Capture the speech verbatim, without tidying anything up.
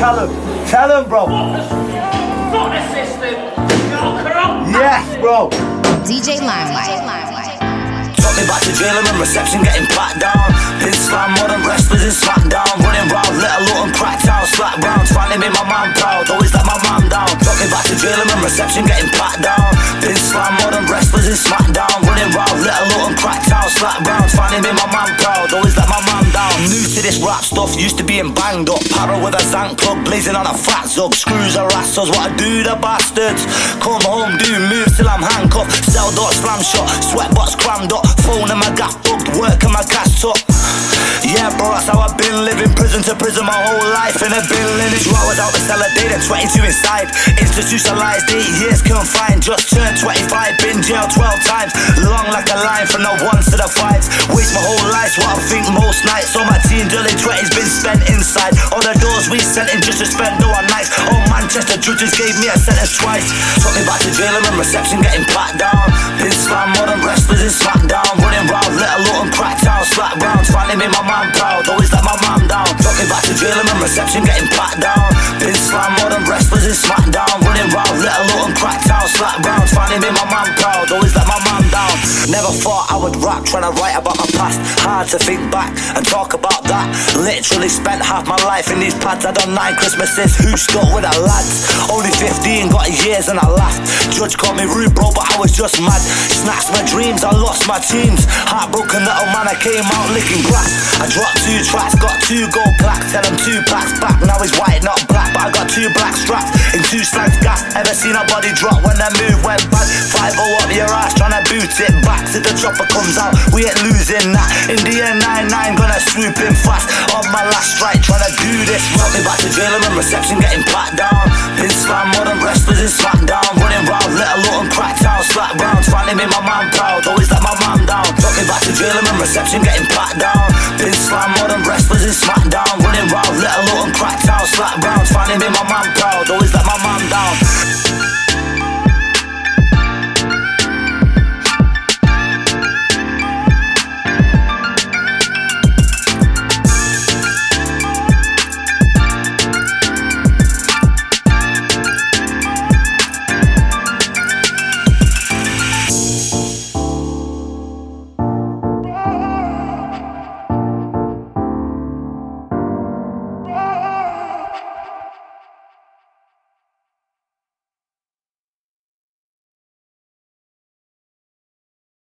Callum, tell him, bro. Fuck the system. You're corrupt. Yes, bro. D J Limelight. Took me back to jail and reception getting packed down. Been slam, modern wrestlers in SmackDown. Running round, little Luton, Cracktown, slap rounds. Finally made my man proud, always let my man down. Took me back to jail and reception getting packed down. Been slam, modern wrestlers in SmackDown. Running round, little Luton, Cracktown, slap rounds. Finally made my man proud, always let my man down. New to this rap stuff, used to being banged up. Para with a Zank plug, blazing on a fat zug. Screws are rascals, what I do the bastards. Come home, do moves till I'm handcuffed. Cell door slam shut, sweatbox crammed up. Phone in my gaff booked, work in my cash up. Yeah bro, that's how I've been living. Prison to prison my whole life in a building. Two hours out the cell a day, then twenty-two inside. Institutionalized, eight years confined. Just turned twenty-five, been jailed twelve times. Long like a line from the ones to the fives. Waste my whole life, what I think most nights. All my teen early twenties been spent inside. All the doors we sent in just to spend no one nights. All Manchester judges gave me a sentence twice. Took me back to jail and reception getting packed down. Been slam, modern wrestlers in SmackDown. Running round, little Luton, Cracktown, slap rounds. Finally made my man proud, always let my man down. Took me back to jail and reception getting packed down. Been slam, modern wrestlers in SmackDown. Running round, little Luton, Cracktown, slap rounds. Finally made my man proud, always let my man down. Never thought I would rap, trying to write about my past. Hard to think back and talk about that. Literally spent half my life in these pads. I done nine Christmases, who stuck with the lads? Only fifteen, got years and I laughed. Judge called me rude bro, but I was just mad. Snatched my dreams, I lost my teams. Heartbroken little man, I came out licking grass. I dropped two tracks, got two gold plaques. Tell him two packs back, now he's white, not black. But I got two black straps in two slags gas. Ever seen a body drop when the move went bad? five oh up your ass, tryna boot it back. Till the chopper comes out, we ain't losing that. In the end, nine nine gonna swoop in fast. On my last strike, tryna do this. Brought me back to jail and reception getting packed down. Been slam, modern wrestlers in SmackDown. Running round, little Luton, Cracktown, slap rounds. Finally made my man proud, always let my man down. Took me back to jail and reception getting packed down. Been slam, modern wrestlers in SmackDown. Running round, little Luton, Cracktown, slap rounds. Finally made my man proud, always let my man down.